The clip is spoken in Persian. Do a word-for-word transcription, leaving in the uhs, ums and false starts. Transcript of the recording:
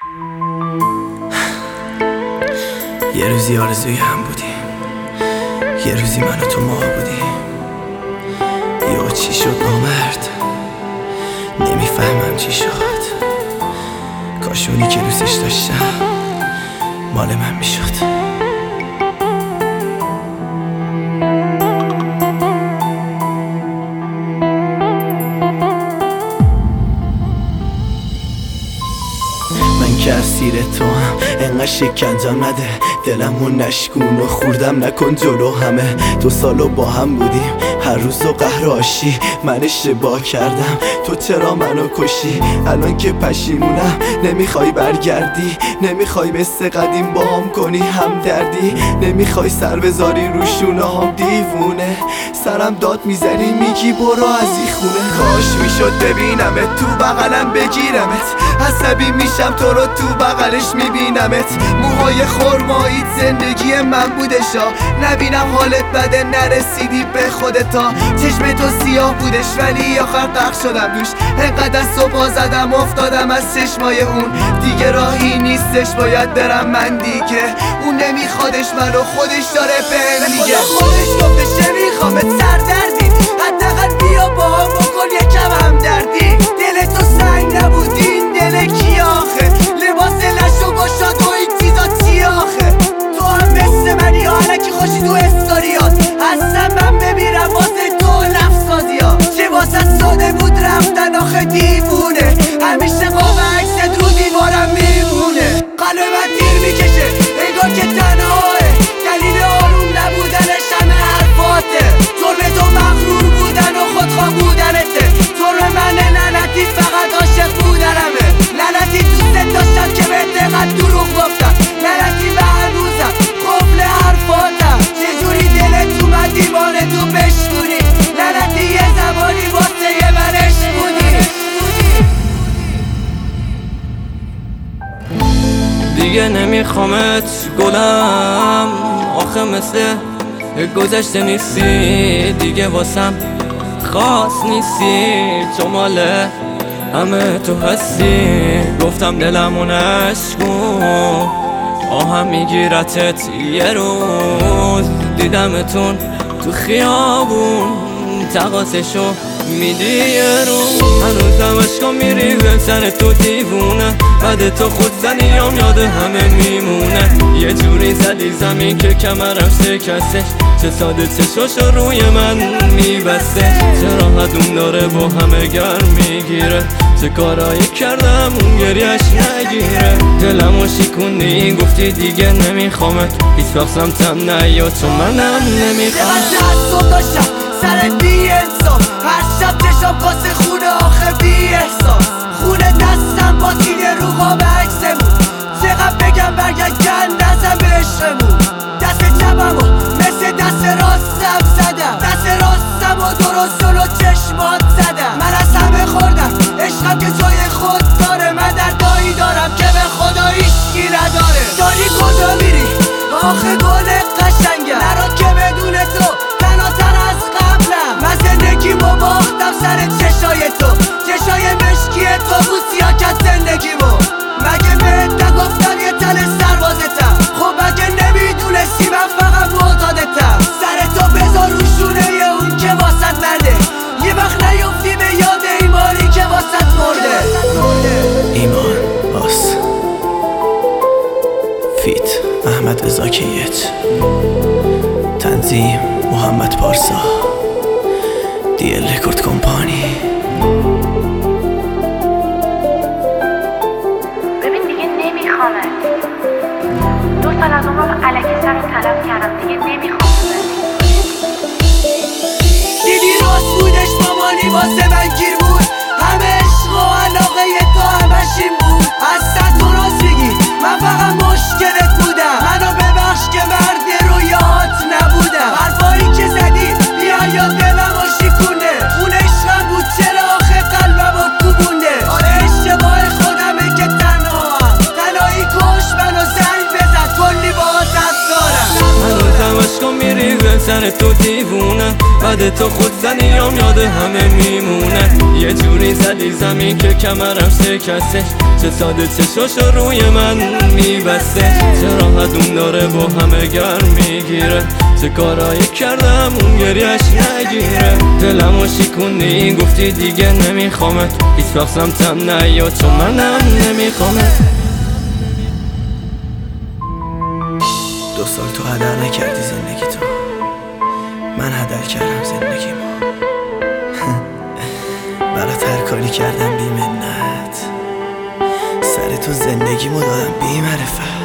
یه روزی آرزوی هم بودیم، یه روزی من و تو ما بودیم. یا چی شد نامرد، نمیفهمم چی شد. کاشونی که دوستش داشتم مال من میشد. من که اسیر تو هم انقدر شکنجم نده، دلمو نشکون و خوردم نکن جلو همه. دو سالو با هم بودیم، هر روز و قهر آشی. من اشتباه کردم، تو چرا منو کشی؟ الان که پشیمونم نمیخوای برگردی، نمیخوای مثل قدیم با هم کنی هم دردی، نمیخوای سر بذاری رو شونه هم. دیوونه سرم داد میزنی میگی برو از این خونه. کاش میشد ببینمت تو بغلم بگیرمت، عصبی میشم تو رو تو بغلش میبینمت. موهای خرماییت زندگی من بودشا، نبینم حالت بده نرسیدی به خودتا. چشم تو سیاه بودش ولی آخر غرق شدم دوش. انقدر از صبح زدم افتادم از چشمای اون. دیگه راهی نیستش باید برم من دیگه. اون نمیخوادش منو خودش داره بهم میگه. خودش گفتش نمیخوامت سردردی، حداقل بیا با هم بکن یکم همدردی. دل تو سنگ نبود این دل کی آخه؟ لباس لشو گشاد و این چیزا چی آخه؟ تو هم مثل منی حالکی خوشی تو استاریات. اصلا من بمیرم واسه تو لفظازیات. چه واسه ساده بود رفتن آخه دیوونه. همیشه قاب عکست رو دیوارم میمونه. قلب من تیر میکشه انگار که تنهاه، دلیل آروم نبودنش همه حرفاته. جرم تو مغرور بودن و خودخواه بودنته. جرم من لعنتی فقط عاشق بودنمه. لعنتی دوست داشتم که به دقت دروغ گفتم. لعنتی به هنوزم قفل حرفاتم. چجوری دلت اومد دیوانه تو بشکونی؟ لعنتی یه زمانی واسه یه منش بودی. دیگه نمیخوامت گلم، آخه مثل گذشته نیستی. دیگه واسم خاص نیستی، چون مال همه تو هستی. گفتم دلمو نشکن، آهم میگیرتت یه روز. دیدمتون تو خیابون، تقاسشو میدی یه روز. هنوزم عشقا میریزه سر تو دیوونه. بعد تو خود زنیم یاد همه میمونه. یه جوری زدی زمین که کمرم شکسته. چه ساده چشاشو روی من میبسته. چرا حدوم داره با همه گرم میگیره. چه کارایی کردم اون گریش نگیره. دلمو شکوندی گفتی دیگه نمیخوامت. هیچ وقت سمتم نیا چون منم نمیخوام. چقدر داشتم سر بی انصاف، هر شب چشم کاسه خونه آخه بی احساس. خونه دستم با تینه رو قاب عکسمون. چقدر بگم برگرد گند نزم به عشقمون. دست چپمو مثل دست راستم زدم. دست راستم و درست جلو چشمات زدم. من از همه خوردم عشقم که جای خود داره. من دردایی دارم که به خدا هیچکی نداره. داری کجا میری آخه گل قشنگم؟ نرو که بدون تو تناتر از قبلم. من زندگیمو باختم سر چشای تو. چشای مشکی تو بود سیاه کرد زندگیمو. مگه بهت نگفتم یه تن سربازتم؟ خب مگه نمیدونستی من فقط معتادتم؟ سر تو بذار رو شونه اون که واسط مرده. یه وقت نیفتی به یاد ایمانی که واسط مرده. ایمان باس فیت احمد رضا کیت، تنظیم محمد پارسا، دی ال رکورد کمپانی. ببین دیگه نمیخوامه. دو سال از عمرم الکی سر رو تلف کردم. دیگه نمیخوام. دیدی راست بودش مامانی واسه من گیر بود. همه عشق و علاقه تو همش این بود. اصلا تو راست میگی من فقط مشکلت بودم. منو ببخش که مرد رویات نبودم. حرفایی که زدی بیا یا دلم و شکونه. اون عشقم بود چرا آخه قلبم و کوبونده. آره اشتباه خودمه که تنها هم. تنهایی کش منو زنگ بزن کلی باهات رفت دارم. هنوزم عشقا بعد تو خود زنیام یاد همه میمونه. یه جوری زدی زمین که کمرم شکسته، چه ساده چشاشو روی من میبسته. چه راحت اون داره با همه گرم میگیره، چه کارایی کردم اون گریش نگیره. دلمو شکوندی گفتی دیگه نمیخوامت، هیچ وقت سمتم نیا چون منم نمیخوامت. دو سال تو هدر نکردی زندگی تو، من هدر کردم زندگیمو. برات هر کاری کردم بی منت، سر تو زندگیمو دادم بی معرفت.